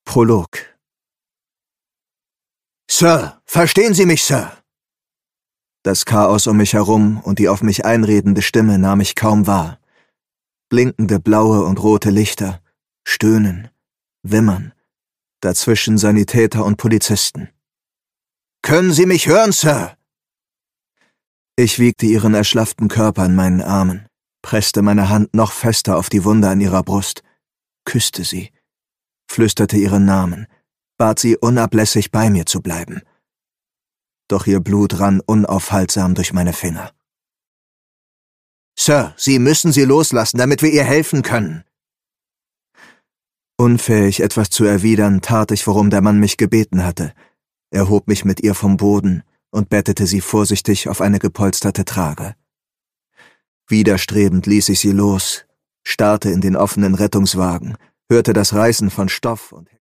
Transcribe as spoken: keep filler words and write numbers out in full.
Prolog. »Sir, verstehen Sie mich, Sir?« Das Chaos um mich herum und die auf mich einredende Stimme nahm ich kaum wahr. Blinkende blaue und rote Lichter, Stöhnen, Wimmern, dazwischen Sanitäter und Polizisten. »Können Sie mich hören, Sir?« Ich wiegte ihren erschlafften Körper in meinen Armen, presste meine Hand noch fester auf die Wunde an ihrer Brust, küsste sie, flüsterte ihren Namen, bat sie unablässig bei mir zu bleiben. Doch ihr Blut rann unaufhaltsam durch meine Finger. »Sir, Sie müssen sie loslassen, damit wir ihr helfen können.« Unfähig, etwas zu erwidern, tat ich, worum der Mann mich gebeten hatte. Er hob mich mit ihr vom Boden und bettete sie vorsichtig auf eine gepolsterte Trage. Widerstrebend ließ ich sie los, starrte in den offenen Rettungswagen, hörte das Reißen von Stoff und